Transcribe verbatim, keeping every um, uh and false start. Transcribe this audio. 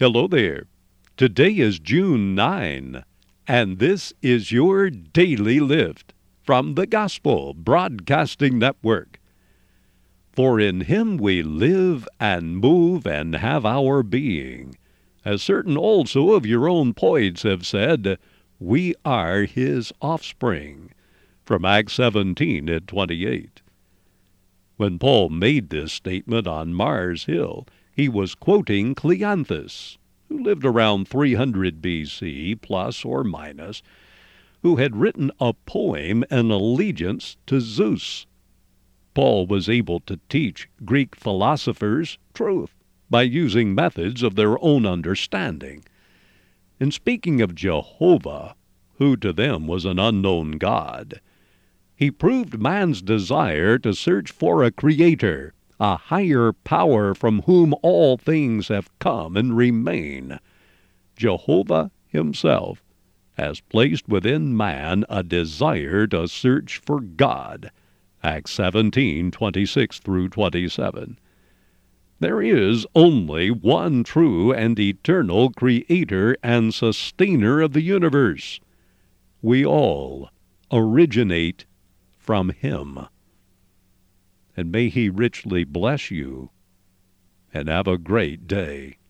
Hello there. Today is June ninth, and this is your Daily Lift from the Gospel Broadcasting Network. For in him we live and move and have our being. As certain also of your own poets have said, we are his offspring. From Acts seventeen and twenty-eight. When Paul made this statement on Mars Hill, he was quoting Cleanthes, who lived around three hundred B C, plus or minus, who had written a poem in allegiance to Zeus. Paul was able to teach Greek philosophers truth by using methods of their own understanding. In speaking of Jehovah, who to them was an unknown God, he proved man's desire to search for a creator, a higher power from whom all things have come and remain. Jehovah himself has placed within man a desire to search for God. Acts seventeen, twenty-six through twenty-seven. There is only one true and eternal creator and sustainer of the universe. We all originate from him. And may he richly bless you, and have a great day.